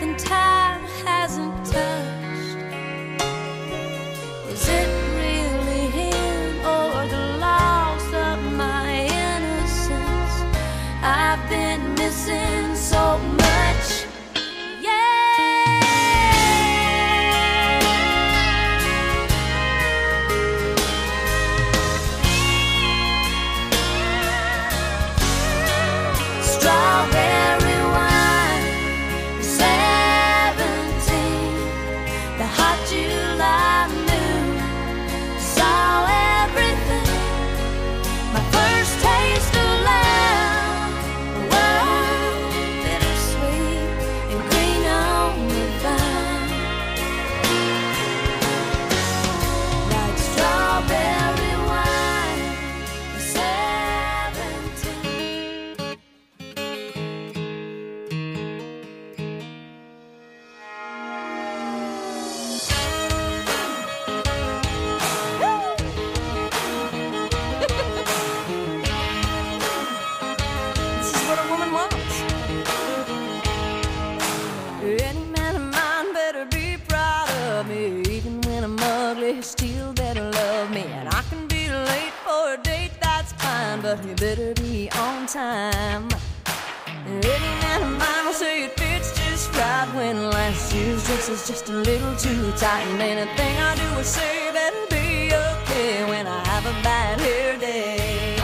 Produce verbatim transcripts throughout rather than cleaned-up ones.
and time hasn't touched. Is it really him or the loss of my innocence? I've been missing so much. Strawberry wine, seventeen, the hot July moon saw everything. My first taste of love, wow, bittersweet and green on the vine, like strawberry wine, seventeen. This is what a woman wants. Any man of mine better be proud of me. Even when I'm ugly, he still better love me. And I can be late for a date, that's fine, but he better be on time. Any man of mine will say it fits just right when last year's dress is just a little too tight. And anything I do or say better be okay when I have a bad hair day.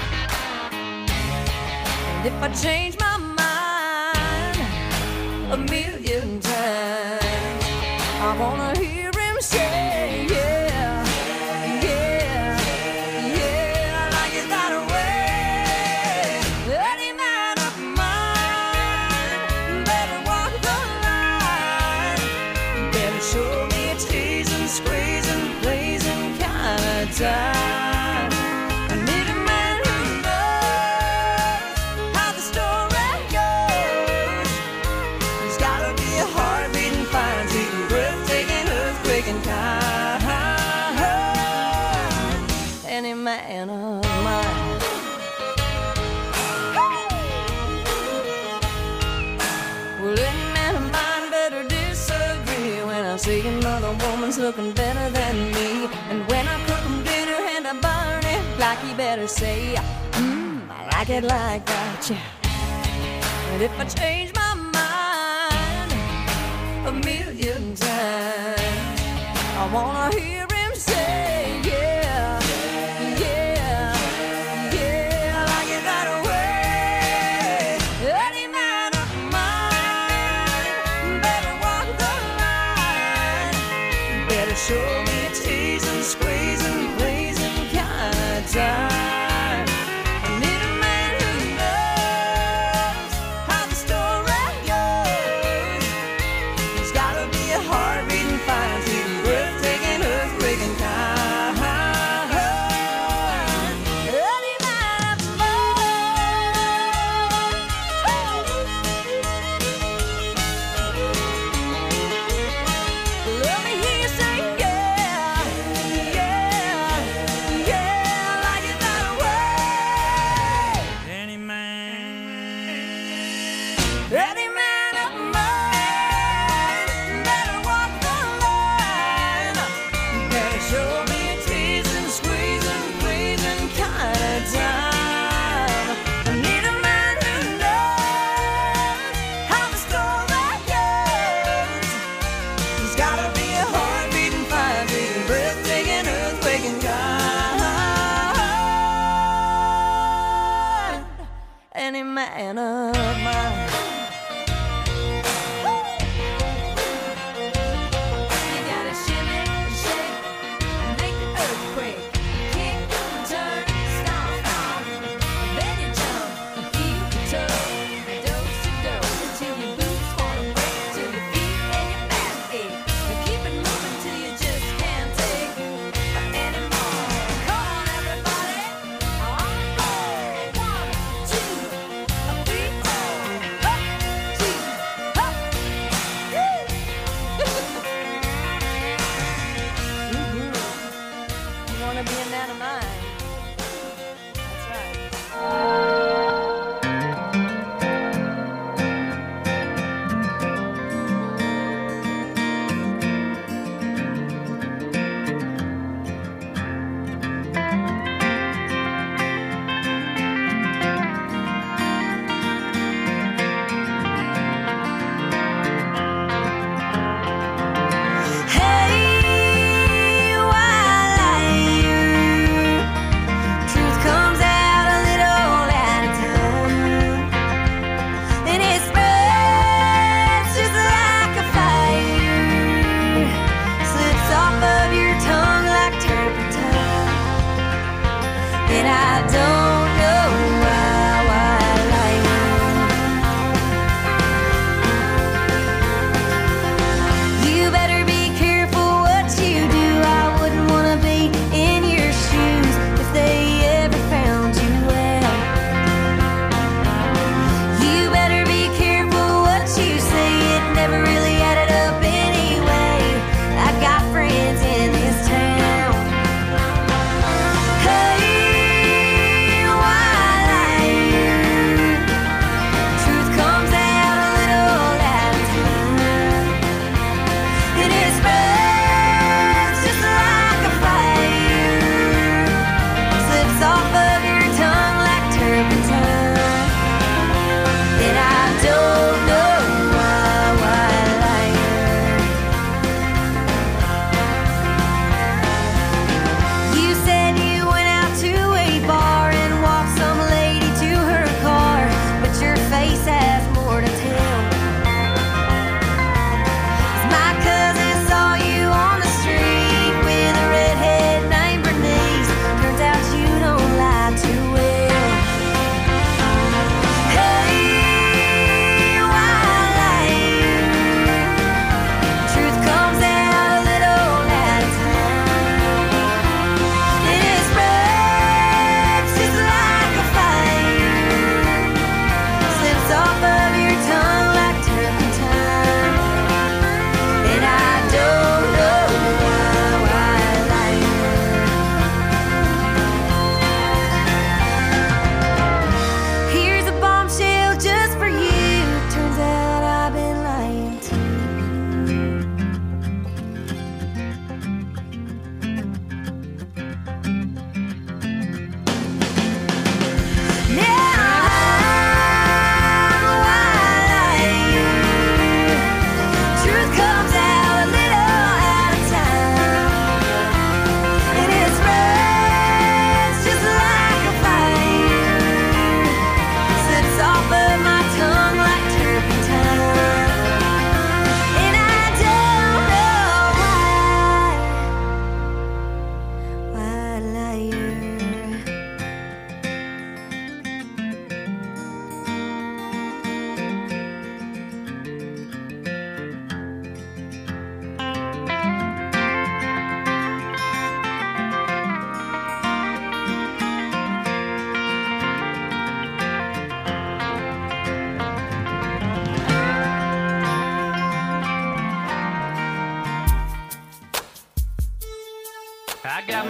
And if I change my mind a million times, I wanna hear him say, yeah, yeah, yeah, I like it that way. Any man of mine better walk the line, better show me a teasing, squeezing, blazing kind of time. I need a man who knows how the story goes. He's gotta be a heart-beating, fire-beating, breathtaking, earthquaking kind. Any man of mine. Well, any man of mine better disagree when I see another woman's looking better than me. And when I cook him dinner and I burn it, like he better say, mmm, I like it like that, yeah. And if I change my mind a million times, I wanna hear him say, yeah, yeah, yeah, I like it that way. Any man of mine better walk the line, better show me a teasing, squeezing, blazing kind of time. I need a man who knows how the story goes. He's gotta be a heart-beating, fire-beating, breathtaking, earthquaking kind. Any man of mine. Let me hear you say, yeah, yeah, yeah, I like it that way. Any man, Any man of mine better walk the line, better show me a teasing, squeezing, pleasing kind of time. I need a man who knows how the story goes. He's gotta be a heart-beating, fire-beating, breathtaking, earthquaking kind. Any man of mine. You gotta shimmy, shake, and make the earthquake. Kick, turn, stomp, stomp. Then you jump and feel the toe. Dose to dose until your boots wanna break, till your feet and your back ache. But keep it moving till you just can't take anymore. Come on, everybody, on the floor. One, two, three, four. Up,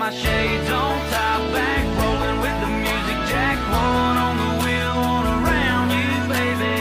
my shades on, top back, rolling with the music jack. One on the wheel, one around you, baby.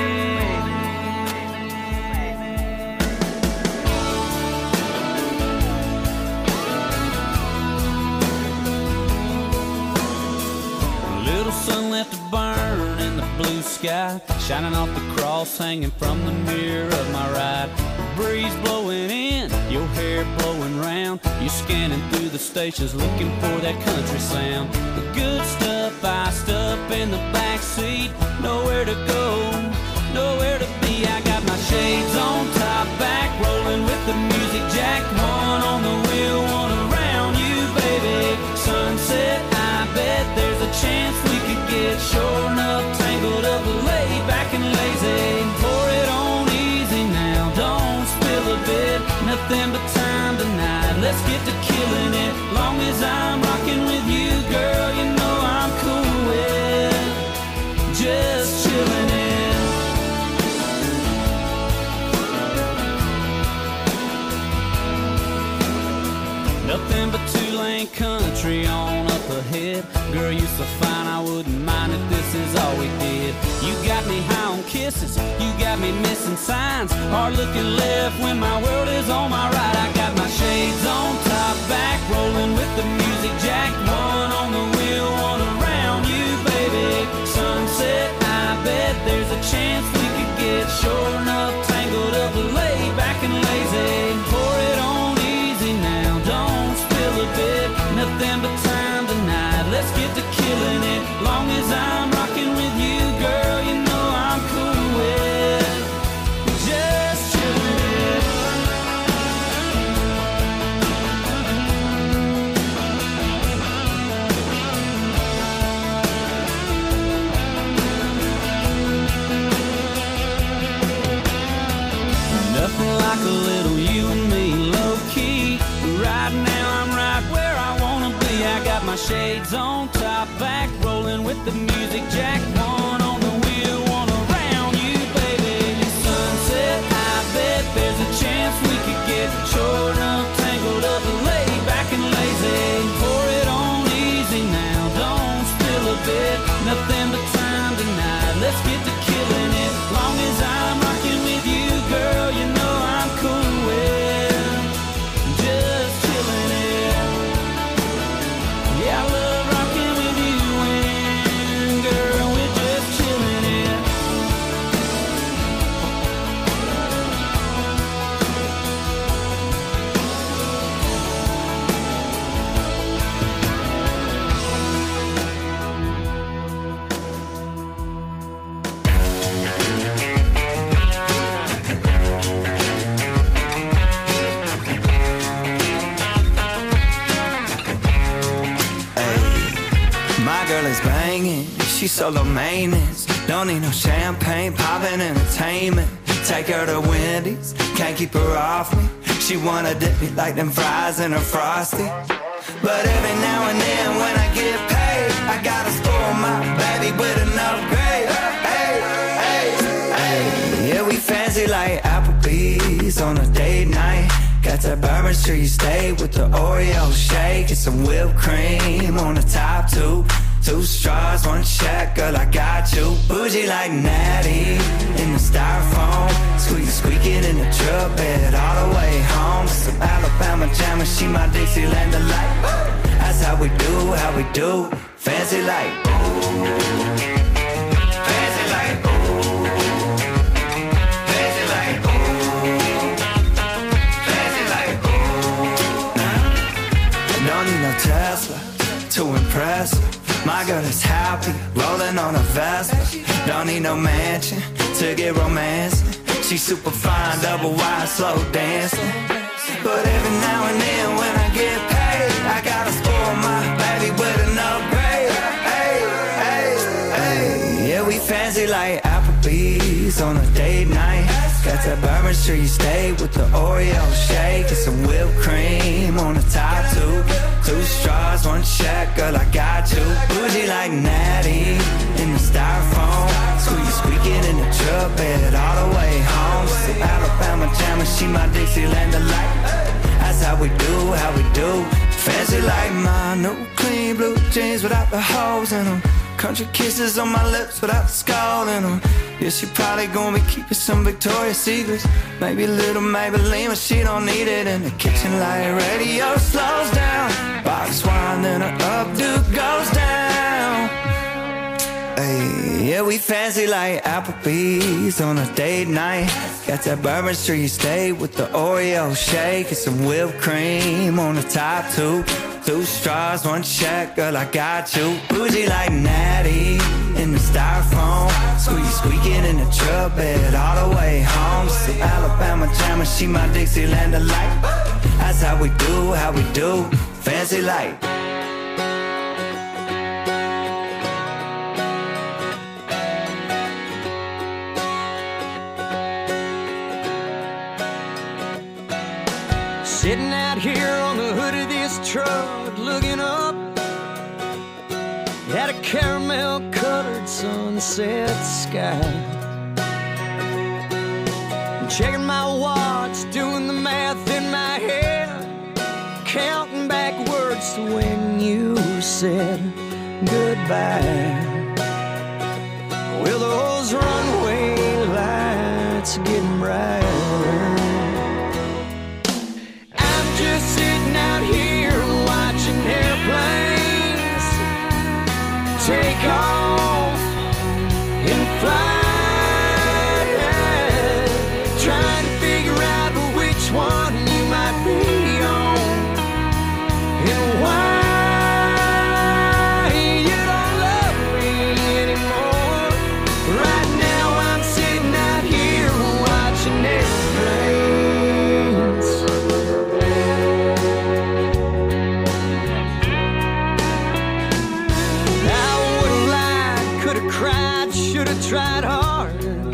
A little sun left to burn in the blue sky, shining off the cross hanging from the mirror of my ride. The breeze blowing in, your hair blowing round. You're scanning through the stations looking for that country sound. The good stuff iced up in the back seat. Nowhere to go, nowhere to be. I got my shades on, top back, rolling with the music jack. One on the wheel, one around you, baby. Sunset, I bet there's a chance we could get sure enough tangled up, laid back and lazy. Pour it on easy now, don't spill a bit. Nothing but time tonight, let's get to killing it. Long as I'm rocking with you, girl, you know I'm cool with just chilling it. Nothing but two-lane country on up ahead. Girl, you so fine, I wouldn't mind if this is all we did. You got me high on kisses, you got me missing signs. Hard looking left when my world is on my right. I got my shades on, top back, rolling with the music jack. One on the wheel, one around you, baby. Sunset, I bet there's a chance we could get sure enough tangled up, laid back and lazy. Pour it on easy now, don't spill a bit. Nothing but time tonight, let's get to killing it. Long as I'm rocking with you, girl, you know I'm cool with just chilling it. Nothing like a little you and me, low key. Right now I'm right where I wanna be. I got my shades on, top back, rolling with the music jack. One on the wheel, one around you, baby. Sunset, I bet there's a chance we could get short enough tangled up, laid back and lazy. Pour it on easy now, don't spill a bit. Nothing but time tonight, let's get to killing it. Long as I'm rocking with you, girl, you know I'm cool with just chilling it. Yeah, I love rocking with you and girl, we're just chilling it. My girl is banging, she's solo maintenance. Don't need no champagne, poppin' entertainment. Take her to Wendy's, can't keep her off me. She wanna dip me like them fries in her Frosty. But every now and then when I get paid, I gotta spoil my baby with an upgrade. Hey, hey, hey. Yeah, we fancy like Applebee's on a date night. Got that Bourbon Street steak with the Oreo shake and some whipped cream on the top two. Two straws, one check, girl, I got you. Bougie like Natty in the styrofoam. Squeaky, squeaking in the truck bed all the way home. Some Alabama jammer, she my Dixieland delight. That's how we do, how we do. Fancy like, ooh. Fancy like, ooh. Fancy like, ooh. Fancy like, ooh. Don't need no Tesla to impress her. My girl is happy, rolling on a Vespa. Don't need no mansion to get romancing. She's super fine, double wide, slow dancing. But every now and then when I get paid, I gotta spoil my baby with an upgrade. Hey, hey, hey. Yeah, we fancy like Applebee's on a date night. Got that Bourbon Street steak with the Oreo shake and some whipped cream on the top two. Two straws, one check, girl, I got you. Bougie like Natty in the styrofoam. Squeaky, squeaking in the truck bed all the way home. Some Alabama jammer, she my Dixieland delight. That's how we do, how we do. Fancy like mine, no clean blue jeans without the holes in them. Country kisses on my lips without the skull in them. Yeah, she probably gonna be keeping some Victoria's Secrets. Maybe a little Maybelline, but she don't need it. In the kitchen light, radio slows down. Box wine, then her updo goes down. Hey, yeah, we fancy like Applebee's on a date night. Got that Bourbon Street steak with the Oreo shake and some whipped cream on the top too. Two straws, one check, girl, I got you. Bougie like Natty in the styrofoam. Squeaky squeaking in the truck bed all the way home. Some Alabama jammer, she my Dixieland delight. That's how we do, how we do, fancy like. Sitting out here on the hood of this truck, looking up at a caramel-colored sunset sky. Checking my watch, doing the math in my head, counting backwards to when you said goodbye. Well, those runway lights are getting brighter. Just sitting out here watching airplanes take off and fly, trying to figure out which one you might be on and why you don't love me anymore. Right now I'm sitting out here watching airplanes. Cried, should have tried harder,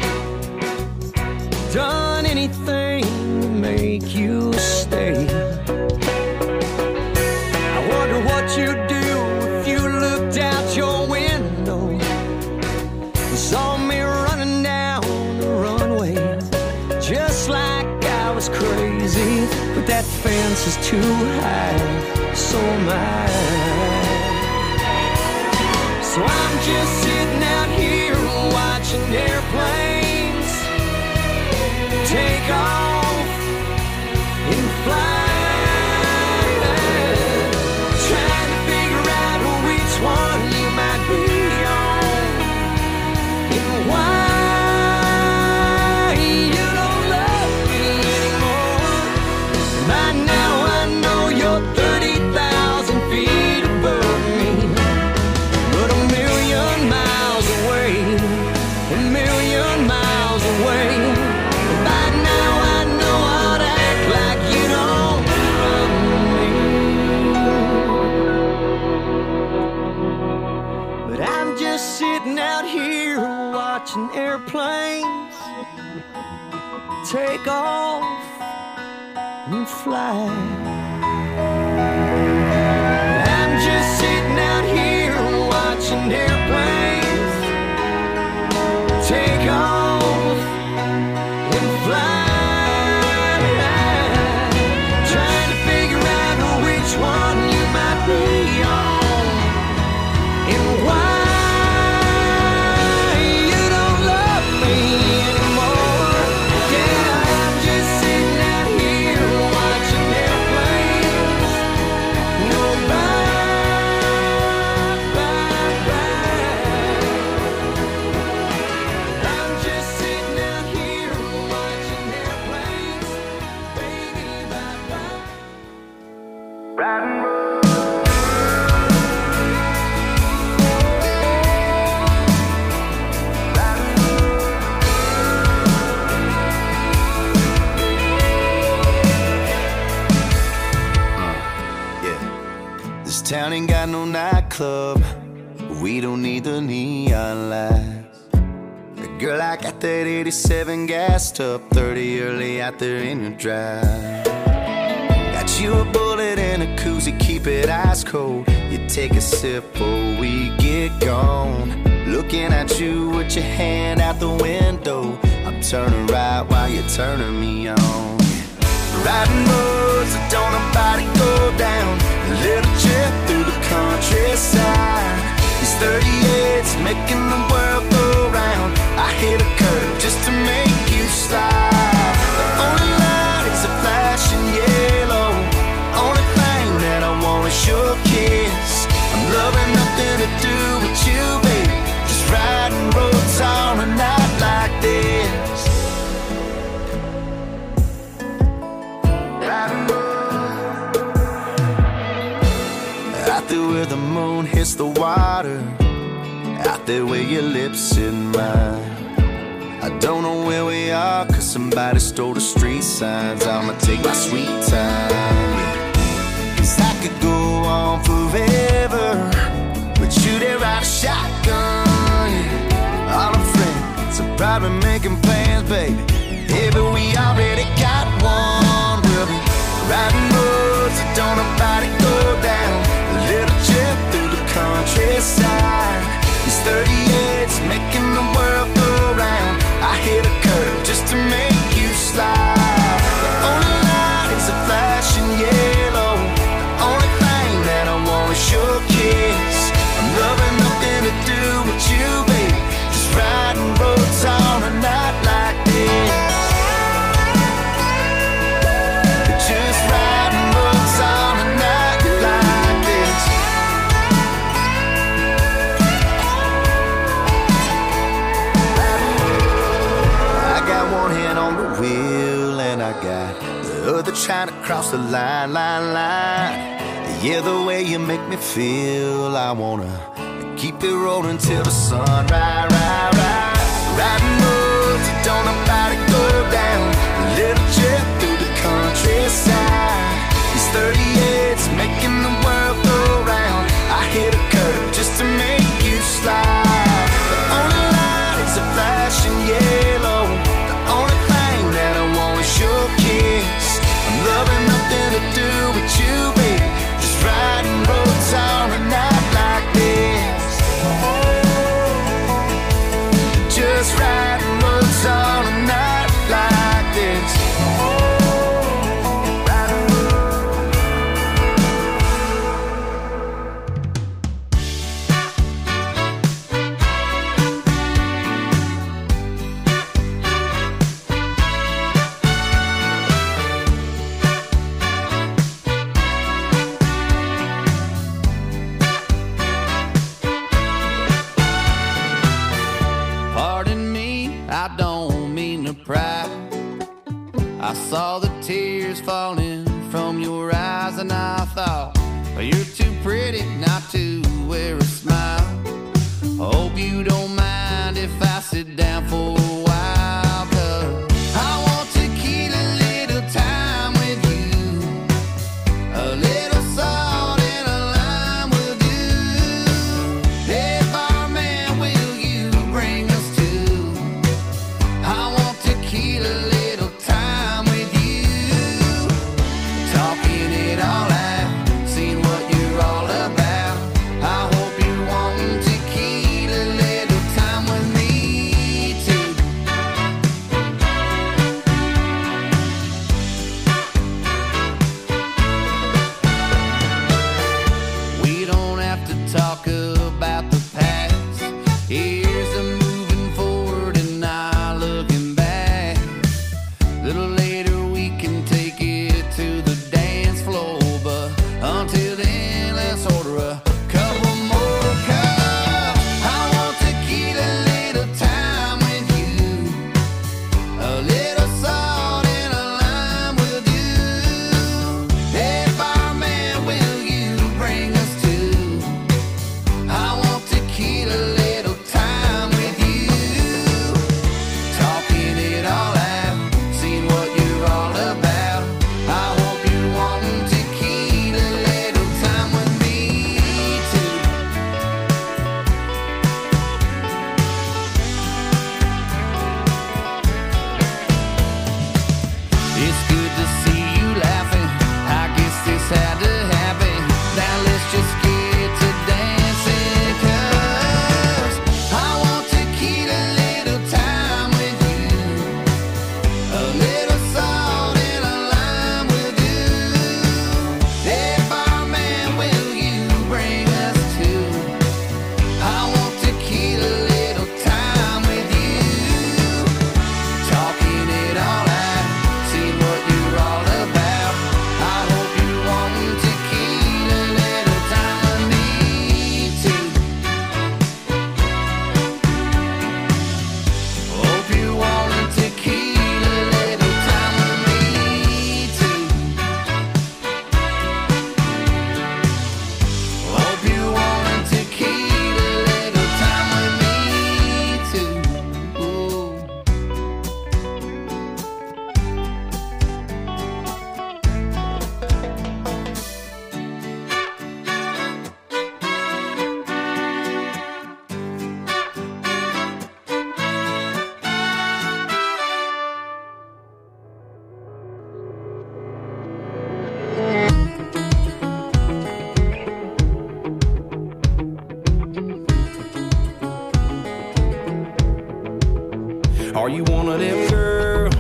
done anything to make you stay. I wonder what you'd do if you looked out your window and saw me running down the runway, just like I was crazy. But that fence is too high, so am I. So I'm just sitting out here watching airplanes take off and fly, trying to figure out which one you might be on and why you don't love me anymore. By now I know you're thirty thousand feet above me, but a million miles away, a million miles away. By now I know how to act like you don't love me. But I'm just sitting out here watching airplanes take off and fly. I'm just sitting out here watching airplanes take off and fly, trying to figure out which one you might be on and why you don't love me anymore. Yeah, I'm just sitting out here watching airplanes go by. Town ain't got no nightclub, we don't need the neon lights. Girl, I got that eighty-seven gassed up, thirty early out there in the drive. Got you a bullet and a koozie, keep it ice cold. You take a sip before we get gone. Looking at you with your hand out the window, I'm turning right while you're turning me on. Riding roads that don't nobody go down, a little trip through the countryside. He's thirty-eight, making the world go round. I hit a curve just to make you slide. The only light is a flashing yellow. Only thing that I want is your kiss. I'm loving nothing to do with you, baby. Just riding roads on a night like this. Riding roads out there where the moon hits the water, out there where your lips in mine. I don't know where we are, cause somebody stole the street signs. I'ma take my sweet time, yeah. Cause I could go on forever, but you there ride a shotgun, yeah. All our friends are probably making plans, baby. Yeah, but we already got one. We'll be riding roads that don't nobody go down. A little trip through the countryside. He's thirty-eight, making the world go round. I hit a curve just to make you slide. The only light is a flashing yellow. The only thing that I want is your kiss. I'm loving nothing to do with you, baby. Just riding roads on a night like this. Just riding roads on a night like this. I got one hand on the wheel and I got the other trying to cross the line, line, line. Yeah, the way you make me feel, I wanna keep it rolling till the sun rise, rise, rise. Riding roads that don't nobody go down. A little trip through the countryside. He's thirty-eight, making the world go round. I hit a curve just to make you slide. The only light is a flashing yellow. The only thing that I want is your kiss. I'm loving nothing to do with you, baby. Just riding roads on a night like this. Just riding roads on a night like this. Riding Pardon me, I don't mean to pry. I saw the tears falling from your eyes and I thought, well, you're too pretty not to wear a smile. Hope you don't mind if I sit down for a while, 'cause I want to keep a little time with you. A little salt and a lime will do. Hey, barman, will you bring us to? I want to keep a little time with you. Talking it all out, seeing what you're all about. I hope you're wanting to keep a little time with me too.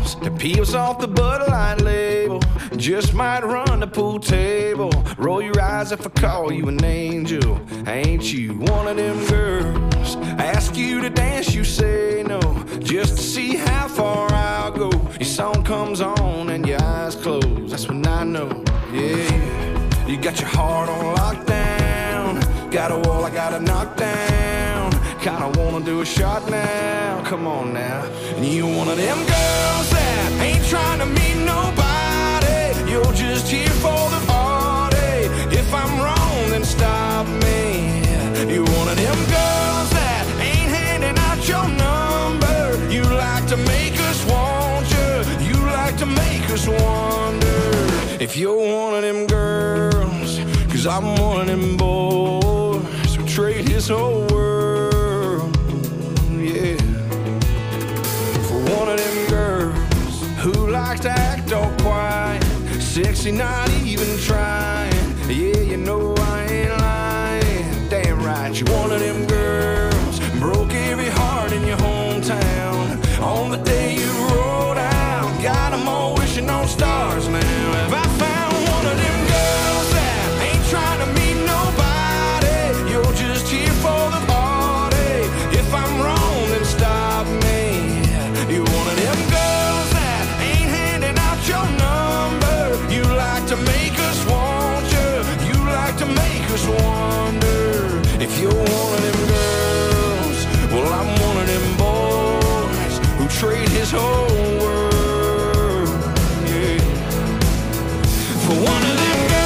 that peels off the Bud Light label. Just might run the pool table. Roll your eyes if I call you an angel. Ain't you one of them girls? Ask you to dance, you say no, just to see how far I'll go. Your song comes on and your eyes close, that's when I know, yeah. You got your heart on lockdown. Got a wall I gotta knock down. Kinda wanna do a shot now, come on now. And you one of them girls that ain't trying to meet nobody. You're just here for the party. If I'm wrong, then stop me. You're one of them girls that ain't handing out your number. You like to make us want you. You like to make us wonder if you're one of them girls. Cause I'm one of them boys who trade his whole world, yeah, for one of them girls who likes to act all quiet, sexy, not even trying. Yeah, you know I ain't lying. Damn right, you're one of them girls. Broke every heart in your hometown on the day you rolled out. Got them all wishing on stars now. Have I found one of them girls that ain't trying to meet nobody? You're just here for the party. If I'm wrong, then stop me. You're one of them girls that ain't handing out your number. You like to make us want you. You like to make us wonder if you're one of them girls. Well, I'm one of them boys who trade his whole world, yeah, for one of them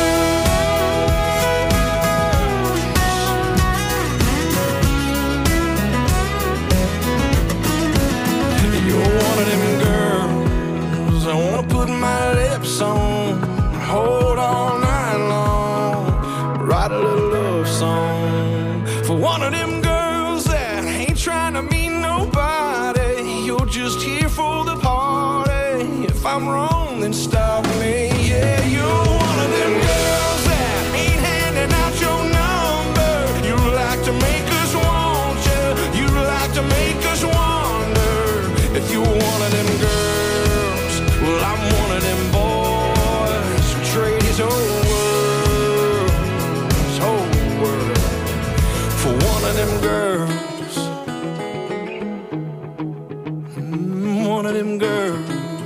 girls. You're one of them girls I wanna put my lips on, hold all night long, write a little love song for one of them girls that ain't trying to meet nobody. You're just here for the party. If I'm wrong, then stop me. Yeah, you're one of them girls that ain't handing out your number. You like to make us want you. You like to make us wonder if you're one of them girls. Well, I'm one of them boys who trade his whole world, his whole world, for one of them girls. Mm, one of them girls.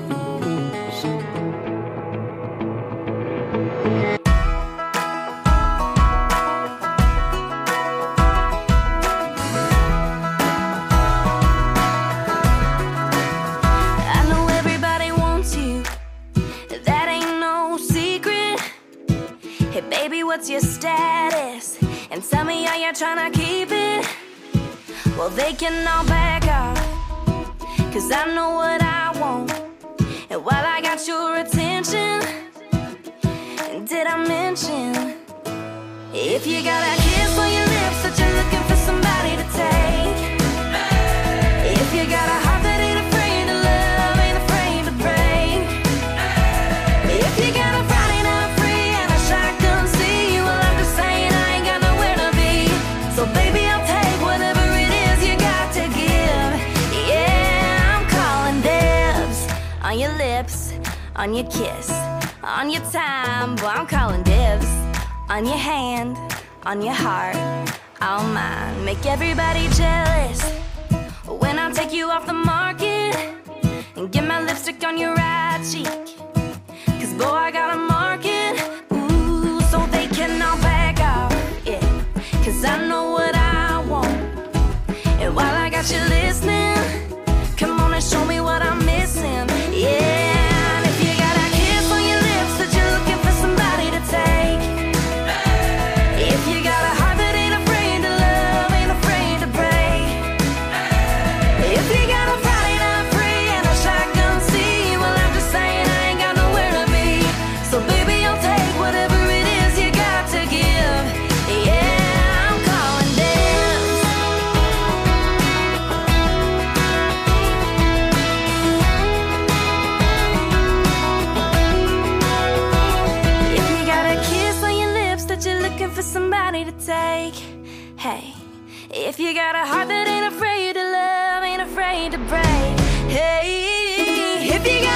I know everybody wants you, that ain't no secret. Hey baby, what's your status? And tell me how you're trying to keep it. Well, they can all back off, cause I know what I want. And while I got your attention, did I mention, if you got a kiss on your lips that you're looking for somebody to take, if you got a heart that ain't afraid to love, ain't afraid to break, if you got a Friday night free and a shotgun seat, well, I'm just saying I ain't got nowhere to be. So baby, I'll take whatever it is you got to give. Yeah, I'm calling dibs on your lips, on your kiss, on your time. Boy, I'm calling dibs on your hand, on your heart, all mine. Make everybody jealous when I take you off the market and get my lipstick on your right cheek. Cause boy, I got a market, ooh, so they can all back off, yeah. Cause I know what I want. And while I got you listening, come on and show me what I'm missing, yeah. And if you got a kiss on your lips that you're looking for somebody to take, if you got a heart that ain't afraid to love, ain't afraid to break, if you got a Friday night free and a shotgun seat, well, I'm just saying I ain't got nowhere to be. So baby, I'll take whatever it is you got to give. Yeah, I'm calling dibs. If you got a kiss on your lips that you're looking for somebody to take, hey, if you got a heart that ain't afraid to love, ain't afraid to break, hey, if you got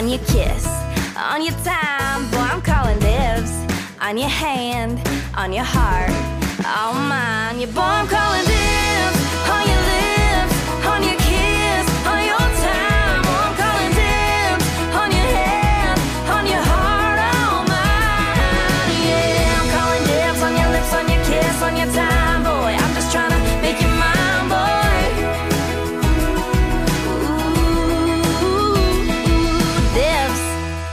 on your kiss, on your time, boy, I'm calling dibs. On your hand, on your heart, oh mine, your boy, I'm calling dibs. On your lips, on your kiss, on your time, boy, I'm calling dibs. On your hand, on your heart, oh mine, yeah, I'm calling dibs on your lips, on your kiss, on your time, boy, I'm just trying to make you mine, boy. Ooh, dibs.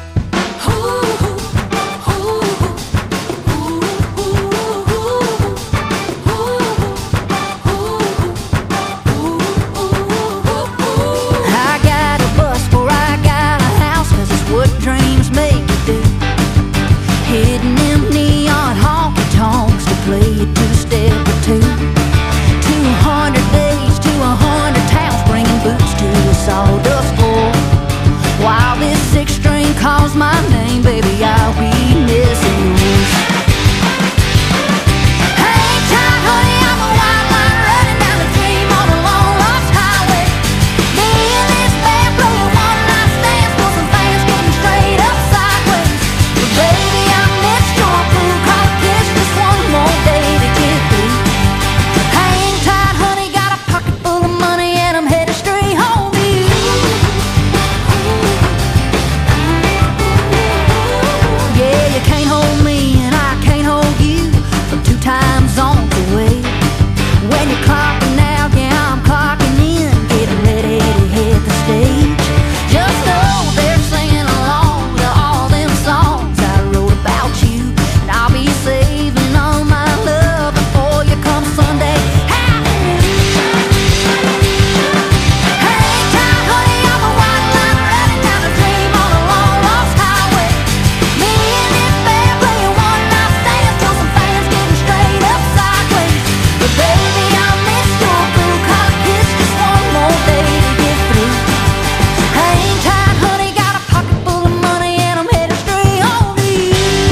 Hitting them neon honky tonks to play a two-step or two. Two hundred days to a hundred towns, bringing boots to a sawdust floor. While this six-string calls my name, baby, I'll be missing yours. Hang tight, honey, I'm a white line running down the dream on a long lost highway. Me and this band blowing one night stands for some fans getting straight up sideways. But baby, I missed your blue collar kiss, just one more day to get through. Hang tight, honey, got a pocket full of money and I'm headed straight home to you. Yeah, you can't hold me and I can't hold you from two time zones away. When you're clocking out, yeah, I'm clocking in, getting ready to hit the stage. Just know they're singing along to all them songs I wrote about you, and I'll be saving all my love before you come Sunday. Hallelujah. Hang tight, honey, I'm a white line running down the dream on a long lost highway. Me and this band playing one night stands till some fans getting straight up sideways. But baby, I missed your blue collar kiss, just one more day to get through. Hang tight, honey, got a pocket full of money and I'm headed straight home to you.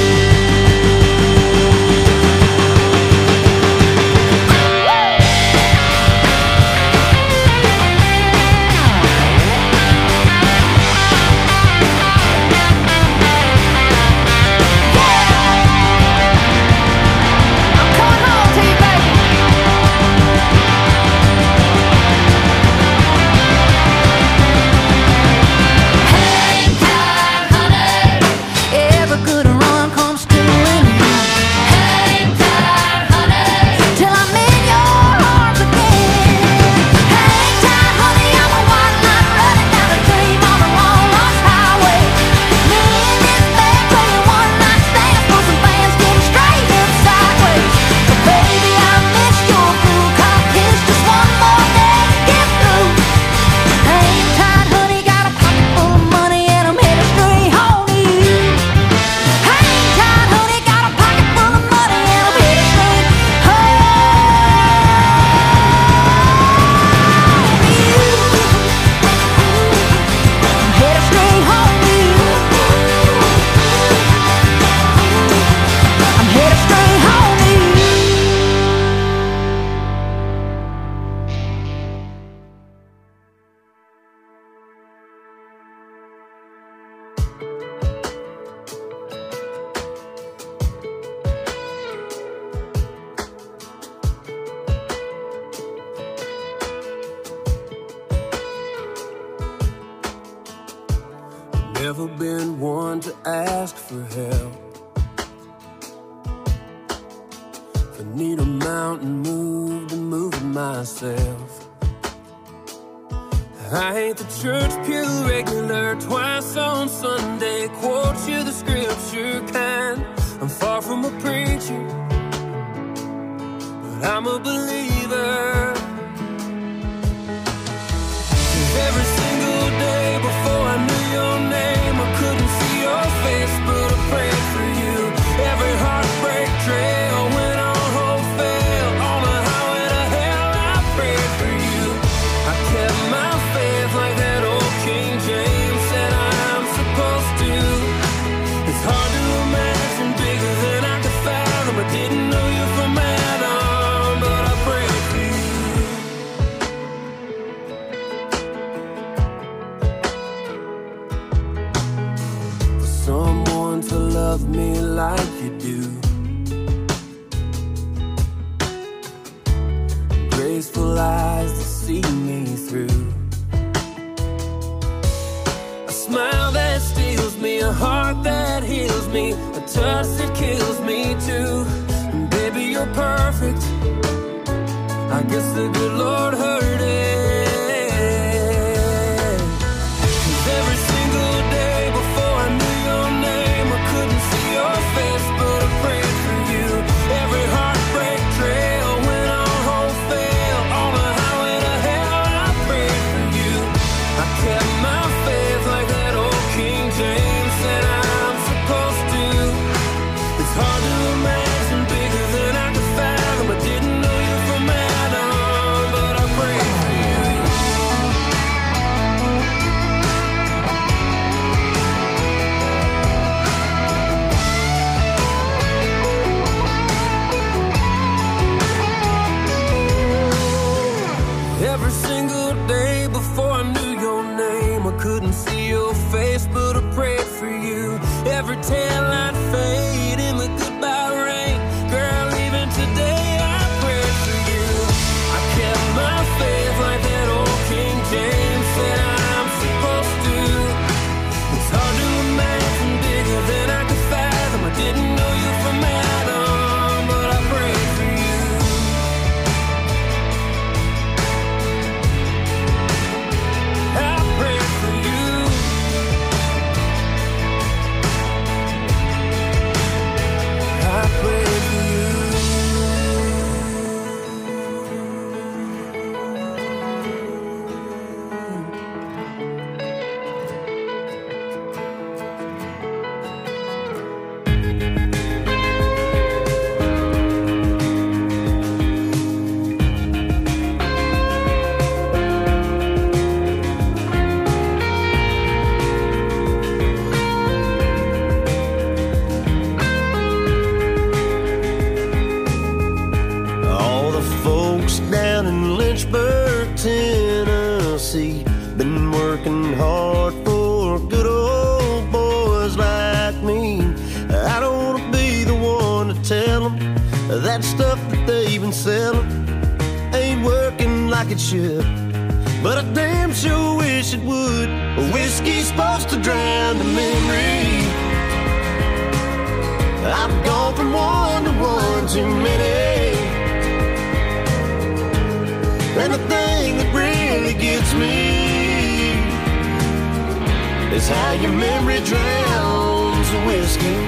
I'm coming home to you, baby. Hang tight, honey. Every good run comes to an end. Hang tight, honey, till I'm in your arms again. Hang tight, honey, I'm a white line running down the dream on a long lost highway. Me and this band playing one night stands for some fans getting straight up sideways. But baby, I missed your blue collar kiss, just one more day to get through. Hang tight, honey, got a pocket full of money and I'm headed straight home to you. Hang tight, honey, got a pocket full of money and I'm headed straight home to you. I'm headed straight home to you. I'm headed straight home to you. Never been one to ask for help. If I need a mountain moved, I'm moving myself. I ain't the church pew regular, twice on Sunday, quote you the scripture kind. I'm far from a preacher, but I'm a believer. Every single day before I knew your name, I couldn't see your face, but I prayed for you. Every heartbreak trail went on hope fail. On the highway to hell, I prayed for you. I kept my faith like that old King James said I'm supposed to. It's hard to imagine bigger than I could fathom. love me like you do. Graceful eyes that see me through. A smile that steals me, a heart that heals me, a touch that kills me too. And baby, you're perfect. I guess the good Lord heard it. 'Cause every single day before I knew your name, I couldn't see your face, but I prayed for you. Every heartbreak trail went on wholesale. On the highway to hell, I prayed for you. I kept my faith like that old King James said I'm supposed to. It's hard to imagine bigger than I could fathom. I didn't know you from Adam, but I prayed for you. Every single day before I knew your name, I couldn't see your face, but I prayed for you. Every tail I'd fade in the goodbye rain. Girl, even today I prayed for you. I kept my faith like that old King James said I'm supposed to. It's hard to imagine bigger than I could fathom. I didn't know you from Adam, but I prayed for you. I prayed for you. I prayed for you. All the folks down in Lynchburg, Tennessee, been working hard for good old boys like me. I don't want to be the one to tell them that stuff that they've been selling ain't working like it should, but I damn sure wish it would. Whiskey's supposed to drown the memory. I've gone from one to one too many. And the thing that really gets me is how your memory drowns the whiskey.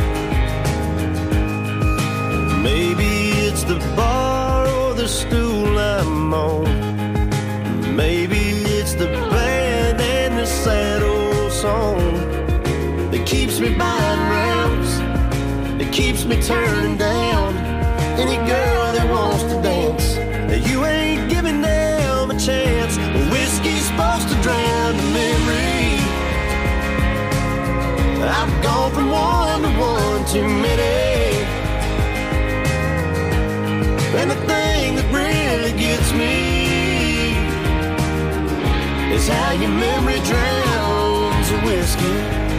Maybe it's the bar or the stool I'm on. Maybe it's the band and the sad old song that keeps me buying rounds, that keeps me turning down any girl that wants to dance. You ain't giving them a chance. Whiskey's supposed to drown the memory. I've gone from one to one too many. And the thing that really gets me is how your memory drowns the whiskey.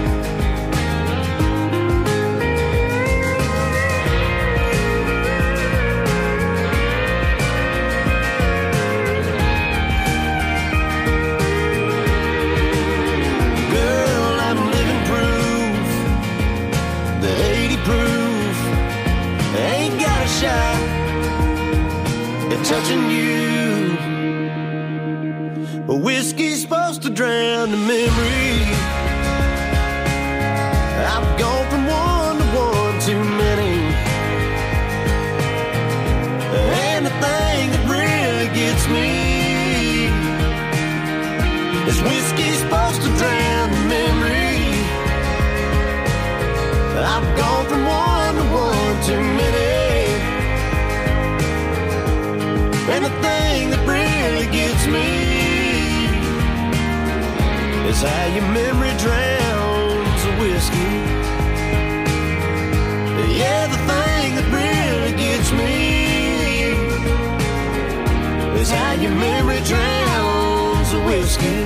Touching you, but whiskey's supposed to drown the memory. I've gone from one to one too many, and the thing that really gets me is whiskey's supposed to drown the memory. I've gone from one to one too many. And the thing that really gets me is how your memory drowns the whiskey. Yeah, the thing that really gets me is how your memory drowns the whiskey.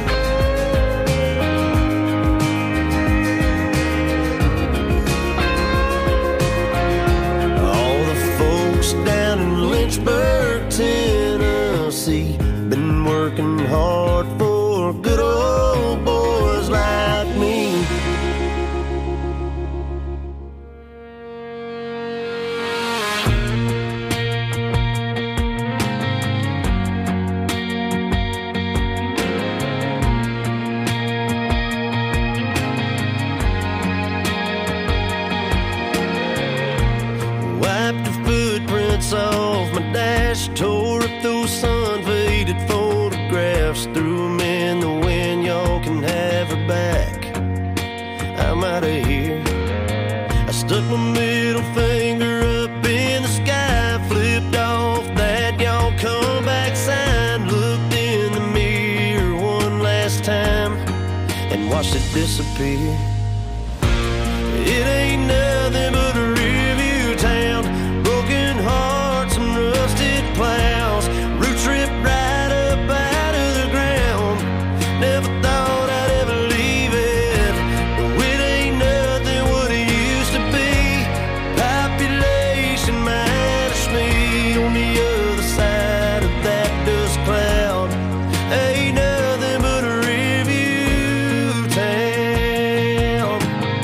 trash, tore up those sun-faded photographs, threw them in the wind. Y'all can have her back. I'm out of here. I stuck my middle finger up in the sky, flipped off that y'all come back sign, looked in the mirror one last time and watched it disappear. It ain't nothing but a review town, broken hearts and rusted plows, roots ripped right up out of the ground. Never thought I'd ever leave it. No, it ain't nothing what it used to be. Population minus me on the other side of that dust cloud. Ain't nothing but a review town.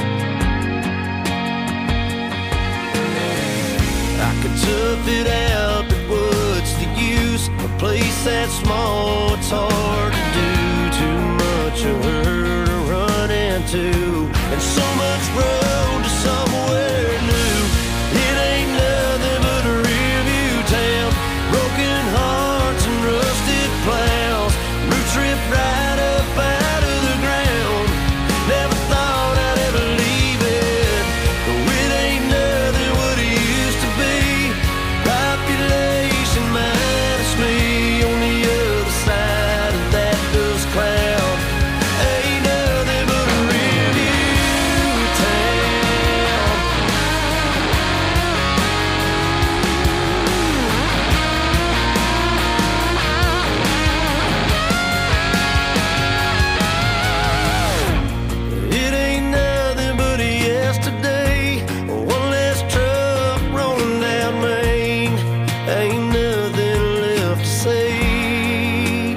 I could tough it out, but what's the use? A place that small, it's hard to do. Too much of her to run into, and so much road to somewhere new. It ain't nothing but a review town, broken hearts and rusted plows, roots ripped right up out of the ground. Never thought I'd ever leave it. No, it ain't nothing what it used to be. Population minus me on the other side of that dust cloud. Ain't nothing but a review town. It ain't nothing but a yesterday. One less truck rolling down Main. Ain't nothing left to say.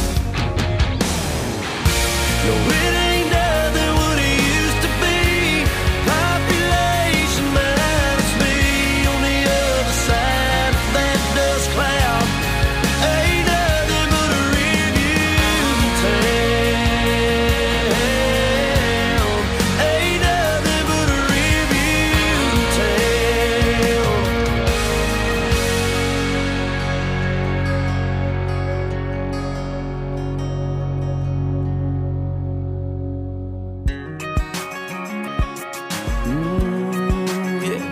No, it ain't nothing what it used to be. Population minus me on the other side of that dust cloud. Ain't nothing but a review town. Ain't nothing but a review town. Mm, yeah.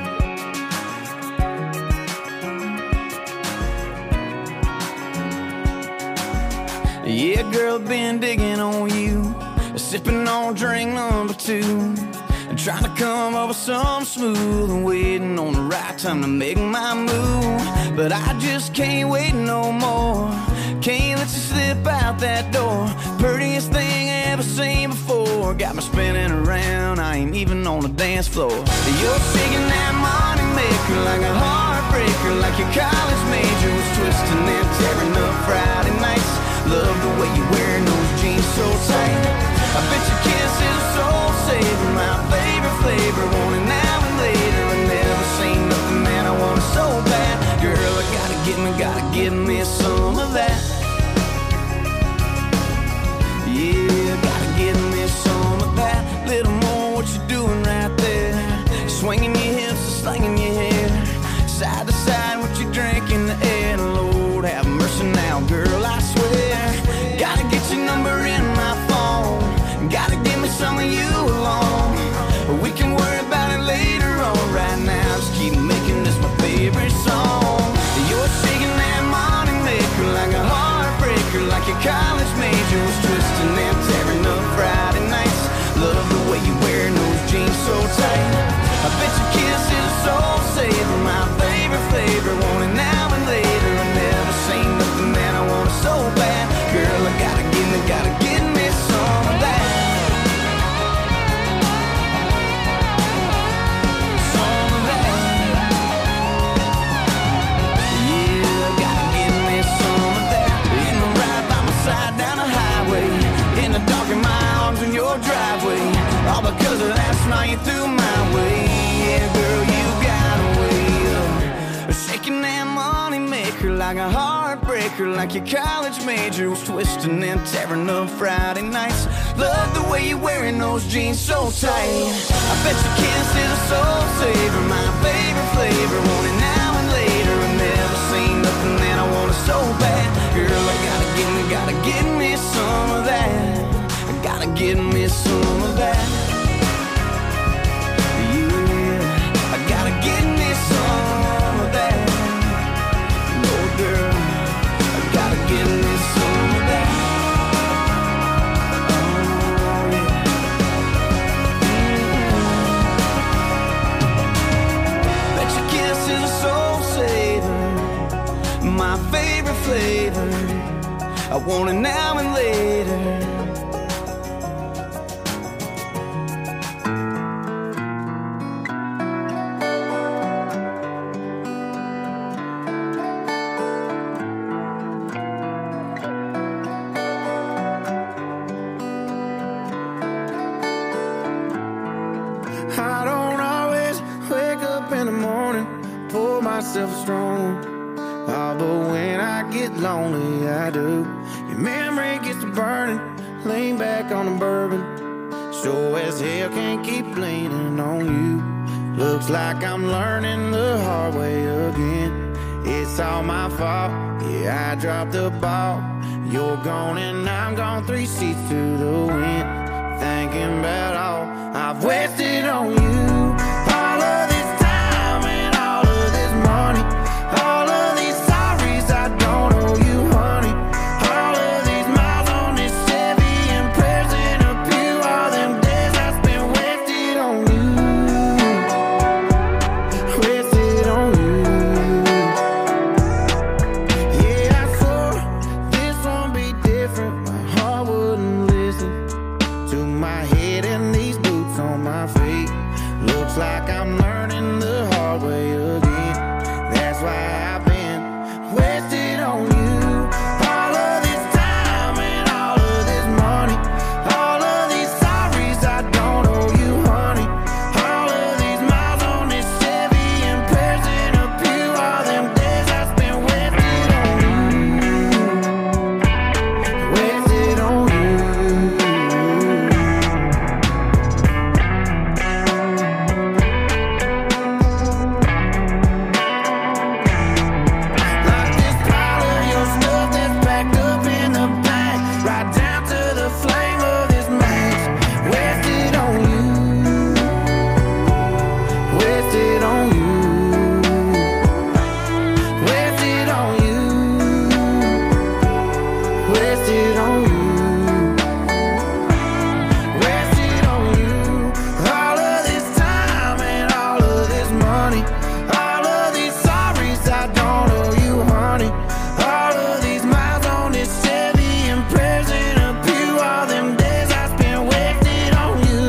Yeah, girl, been digging on you, sipping on drink number two, trying to come up with something smooth and waiting on the right time to make my move. But I just can't wait no more. Can't let you slip out that door. Prettiest thing I ever seen before. Got me spinning around, I ain't even on the dance floor. You're shaking that money maker like a heartbreaker, like your college major was twisting and tearing up Friday nights. Love the way you wearing those jeans so tight. I bet your kiss is a soul saver, my favorite flavor. Want it now and later. I never seen nothing, man, I want it so bad. Girl, I gotta get me, gotta give me some of that. Yeah, gotta give me some of that. Little more what you doing right there. Swinging your hips and slinging your hair. Side to side, what you drink in the air. Lord, have mercy now, girl, I swear. Gotta get your number in my phone. Gotta give me some of you alone. We can worry about it later on. Right now, just keep making this my favorite song. You're shaking that money maker like a heartbreaker, like your college major was twisting and tearing up Friday nights. Love the way you wearing those jeans so tight. I bet your kiss is a soul saver, my favorite flavor. Want it now and later. I never seen nothing that I want it so bad. Girl, I gotta give me, gotta give me some of that. Some of that. Yeah, gotta give me some of that. In the ride by my side down the highway, in the dark in my arms in your driveway. All because of last night you threw my way. Yeah, girl, you got away. Shaking that money maker like a heartbreaker, like your college major was twisting and tearing up Friday nights. Love the way you're wearing those jeans so tight. I bet your kiss is a soul saver, my favorite flavor. Want it now and later. I've never seen nothing that I I want it now and later. I don't always wake up in the morning, pour myself strong. Oh, but when I get lonely, I do. Your memory gets to burning, lean back on the bourbon. Sure as hell can't keep leaning on you. Looks like I'm learning the hard way again. It's all my fault, yeah, I dropped the ball. You're gone and I'm gone, three seats to the wind. Thinking about all I've wasted on you. All of this time and all of this money. All of these sorries I don't owe you, honey. All of these miles on this Chevy and prayers in a pew. All them days I spent wasted on you. Wasted on you. Yeah, I swore this won't be different. My heart wouldn't listen to my head and these boots on my feet. Looks like I'm learning the hard way again. That's why I've been wasted on you. All of this time and all of this money. All of these sorries I don't owe you, honey. All of these miles on this Chevy and prayers in a pew. All them days I spent wasted on you. Wasted on you. Like this pile of your stuff that's packed up in the back, right down to the flame of this match. Wasted on you. Wasted on you. Wasted on you. Wasted on you. Wasted on you. All of this time and all of this money. All of these sorries I don't owe you, honey. All of these miles on this Chevy and prayers in a pew. All them days I spent wasted on you.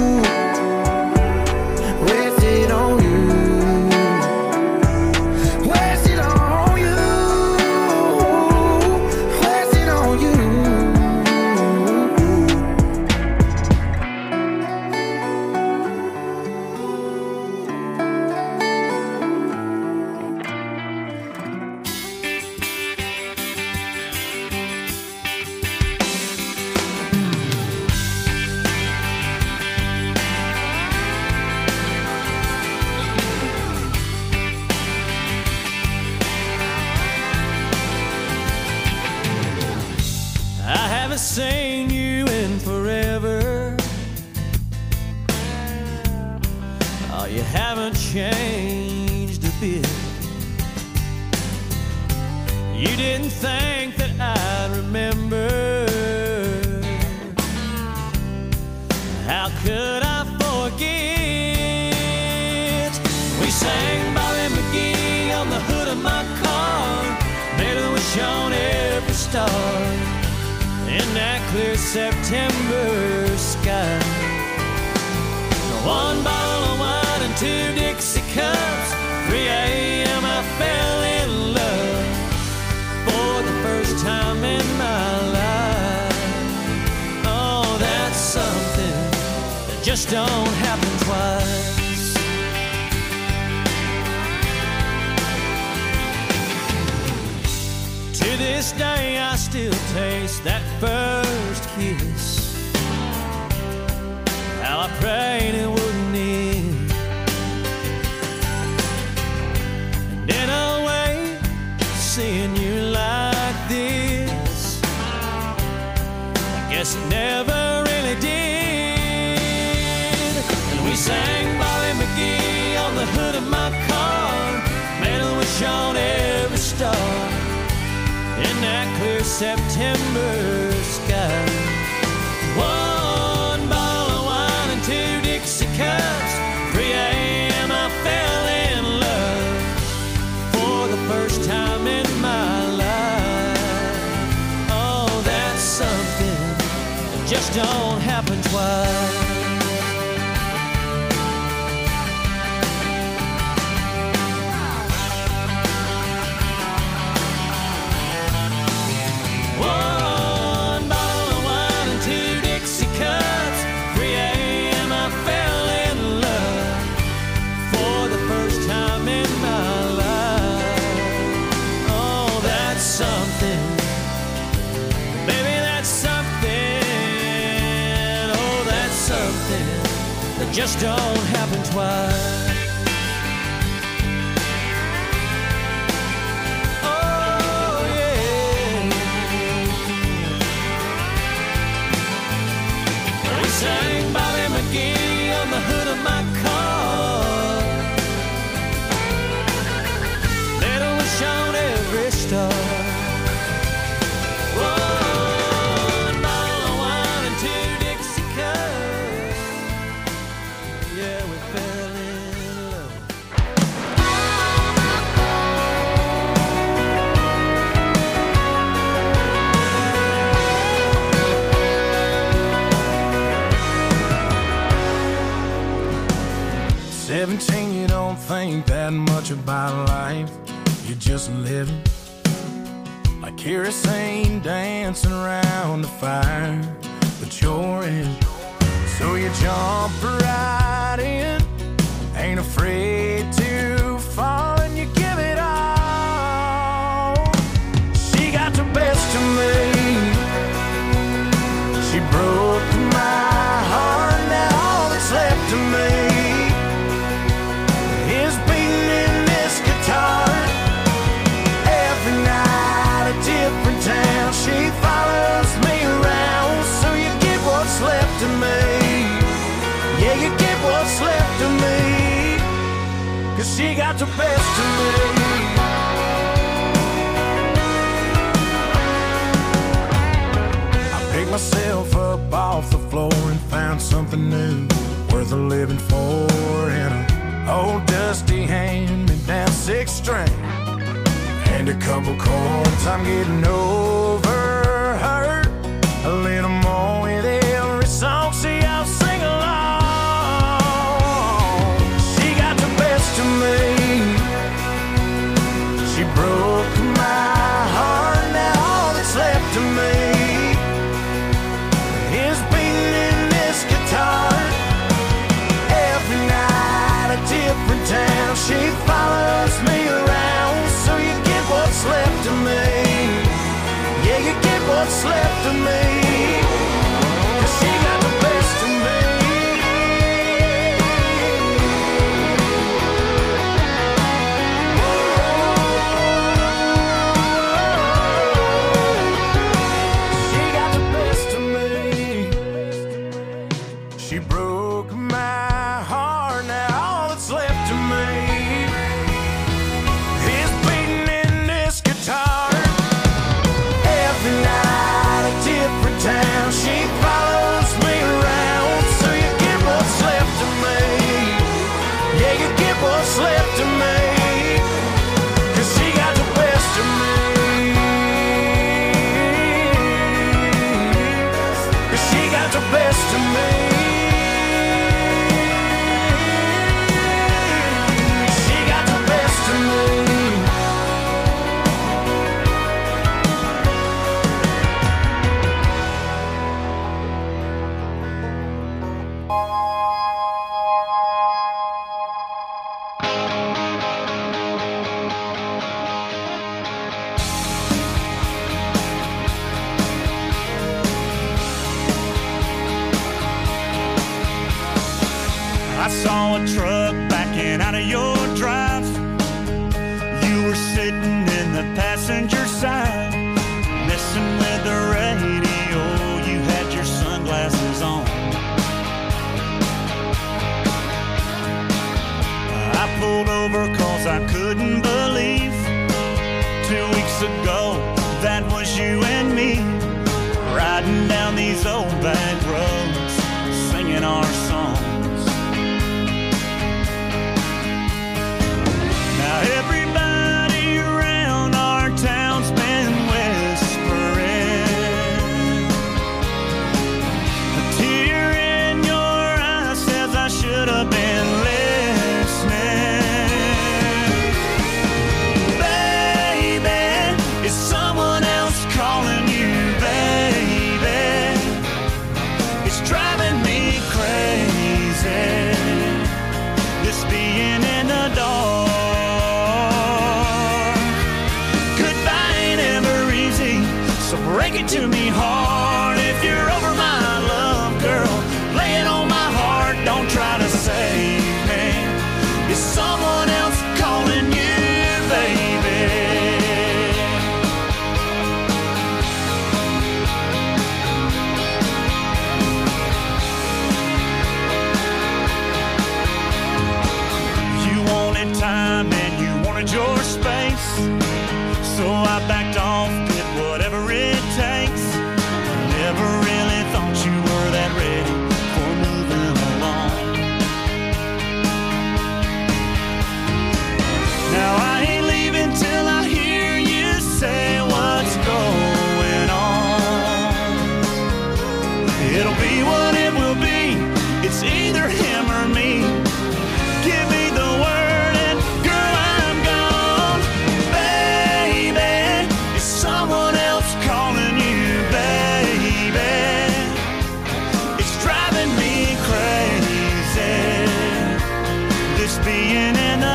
Wasted on you. Wasted on you. Wasted on you. I haven't seen you in forever. Oh, you haven't changed a bit. You didn't think that I'd remember. How could I forget? We sang Bobby McGee on the hood of my car, made a wish on every star in that clear September sky. One bottle of wine and two Dixie cups. three a.m. I fell in love for the first time in my life. Oh, that's something that just don't happen twice. To this day I still taste that first kiss. How I prayed it wouldn't end. And in a way, seeing you like this, I guess it never really did. And we sang Bobby McGee on the hood of my car, made a wish on every star in that clear September sky. One bottle of wine and two Dixie cups. three a.m. I fell in love for the first time in my life. Oh, don't happen twice. One bottle of wine and two Dixie cups. three a.m. I fell in love for the first time in my life. Oh, that's something. Baby, that's something. Oh, that's something that just don't happen twice. Sang Bobby McGee on the hood of my car. Little wish on every star. One bottle of wine and two Dixie cups. Yeah, we fell in love. Seventeen, you don't think that much about life. You're just living like kerosene dancing around the fire, but you're in. So you jump right in, ain't afraid to fall, and you give it all. She got the best of me. She broke my heart, now all that's left of me is beating in this guitar. Every night a different town, she follows me around. So you get what's left of me. Yeah, you get what's left of me, 'cause she got the best of me. I picked myself up off the floor and found something new worth a living for, and a old dusty hand-me-down six string and a couple chords. I'm getting over her a little more with every song. See, I'll sing along. She got the best of me. She broke my heart, now all that's left of me is beating in this guitar. Every night a different town, she follows me around. So you get what's left of me. Yeah, you get what's left of me, 'cause she got the best of me. She got the best of me. She broke my heart, now all that's left of me is beating in this guitar. Every night a different town, she follows me around. So you get what's left of me. Yeah, you get what's left of me, 'cause she got the best of me. 'Cause she got the best of me. She got the best of me. I saw a truck backing out of your drive. You were sitting in the passenger side, messing with the radio. You had your sunglasses on. I pulled over 'cause I couldn't believe two weeks ago that was you and me, riding down these old back roads, singing our songs. Now everybody around our town's been whispering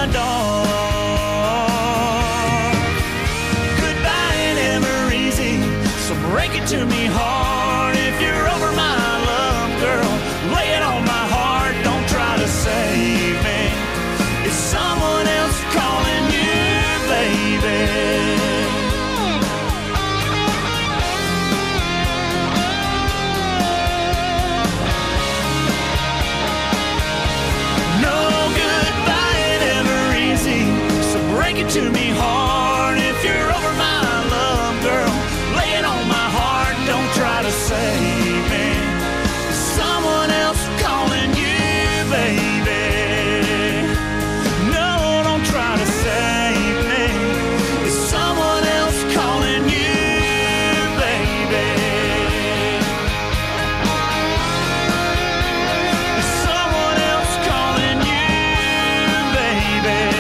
the dark. Goodbye ain't ever easy, so break it to me hard. If you're over my love, girl, lay it on my heart. Don't try to save me. It's someone else calling you, baby. Break it to me hard. If you're over my love, girl, lay it on my heart. Don't try to save me. It's someone else calling you, baby. No, don't try to save me. It's someone else calling you, baby. It's someone else calling you, baby.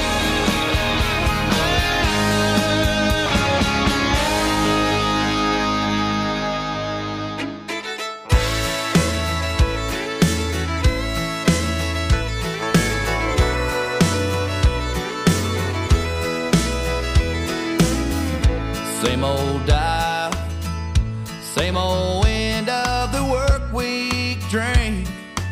Same old dial, same old end of the work week drink.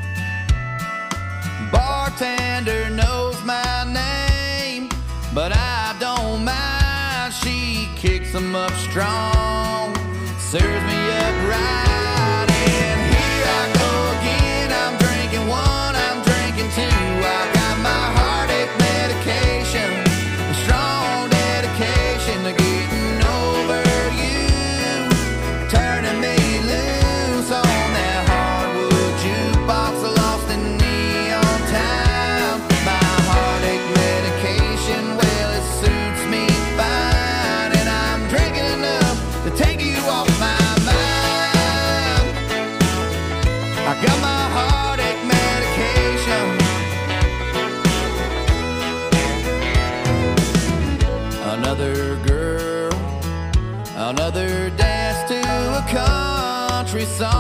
Bartender knows my name, but I don't mind. She kicks 'em up strong, serves me up right. And here I go again. I'm drinking one, I'm drinking two. I got my heartache medication, a strong dedication to getting over you, turning me loose on that hardwood jukebox, lost in neon time. My heartache medication, well, it suits me fine, and I'm drinking enough to take you off my mind. I got my heartache medication. Another girl, another dance to a country song.